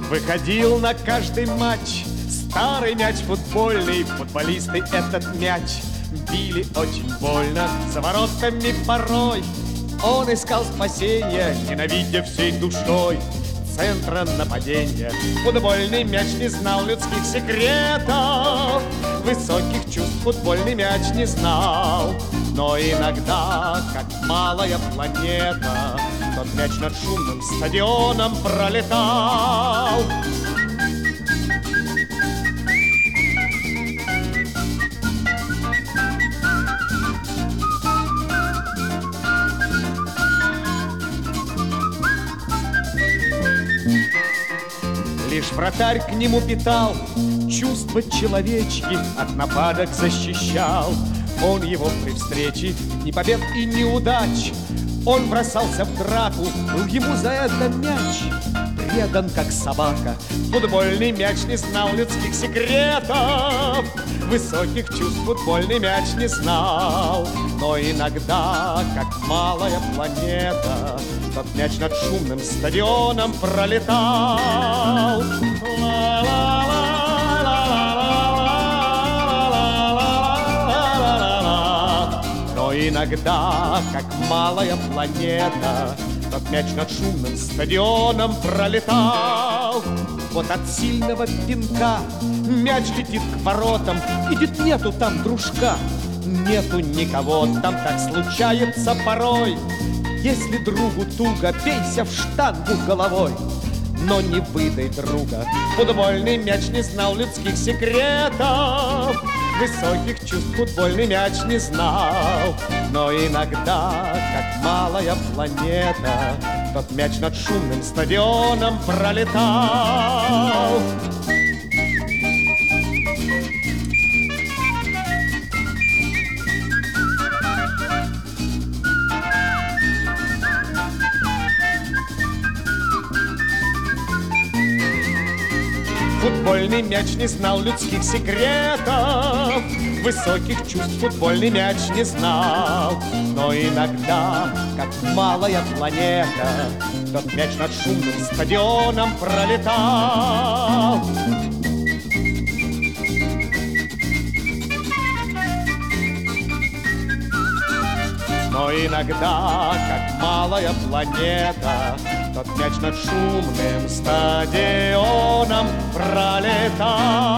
Выходил на каждый матч старый мяч футбольный. Футболисты этот мяч били очень больно, за воротами порой. Он искал спасения, ненавидя всей душой центра нападения. Футбольный мяч не знал людских секретов, высоких чувств футбольный мяч не знал. Но иногда, как малая планета, тот мяч над шумным стадионом пролетал. Лишь вратарь к нему питал чувства человечки, от нападок защищал. Он его при встрече ни побед и неудач, он бросался в драку, был ему за это мяч предан, как собака. Футбольный мяч не знал людских секретов, высоких чувств футбольный мяч не знал. Но иногда, как малая планета, тот мяч над шумным стадионом пролетал. Но иногда, как малая планета, тот мяч над шумным стадионом пролетал. Вот от сильного пинка мяч летит к воротам, видит, нету там дружка, нету никого, там так случается порой. Если другу туго, бейся в штангу головой, но не выдай друга. Футбольный мяч не знал людских секретов, высоких чувств футбольный мяч не знал. Но иногда, как малая планета, тот мяч над шумным стадионом пролетал. Футбольный мяч не знал людских секретов, высоких чувств футбольный мяч не знал. Но иногда, как малая планета, тот мяч над шумным стадионом пролетал. Но иногда, как малая планета, тот мяч над шумным стадионом пролетал.